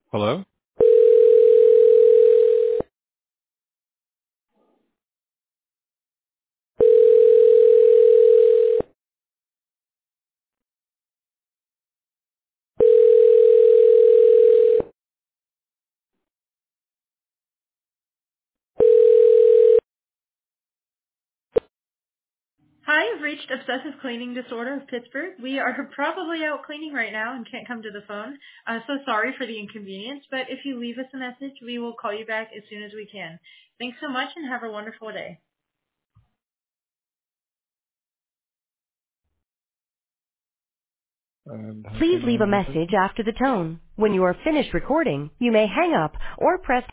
Hello? Hi, you've reached Obsessive Cleaning Disorder of Pittsburgh. We are probably out cleaning right now and can't come to the phone. So sorry for the inconvenience, but if you leave us a message, we will call you back as soon as we can. Thanks so much and have a wonderful day. And how Please can leave a I assist message you? after the tone. When you are finished recording, you may hang up or press